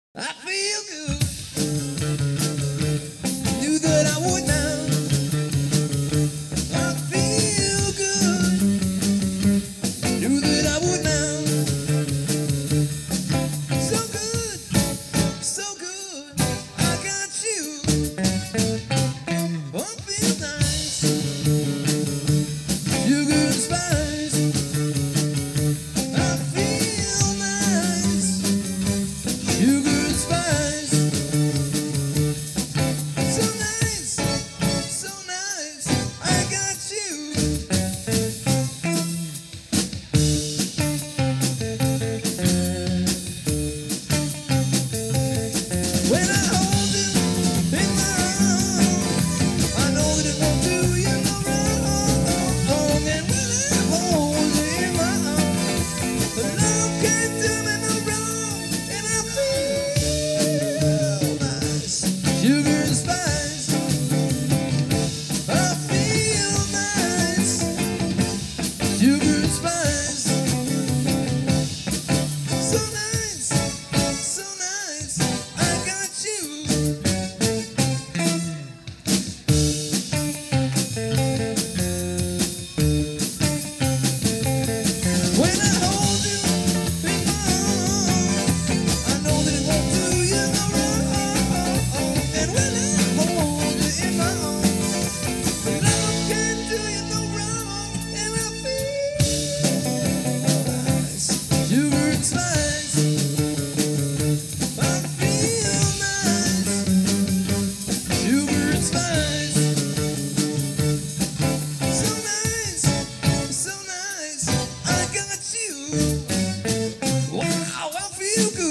I feel good. Knew that I would now. I feel good. Knew that I would now. So good, so good. I got you. Oh, feel nice. Sugar and spice. I feel nice. Sugar and spice. So nice, so nice. I got you. When I hold you in my arms, I know that it won't do you no wrong. And when I hold you in my arms, the love can't do me no wrong. And I feel nice, sugar and spice. I feel nice, sugar and spice. So nice, so nice. I got you. When I hold you in my arms, I know that it won't do you no wrong. And when I hold you in my arms, love can't do you no wrong. And I feel nice, sugar and spice. I feel nice, sugar and spice. So nice, so nice. I got you. Wow, I feel good.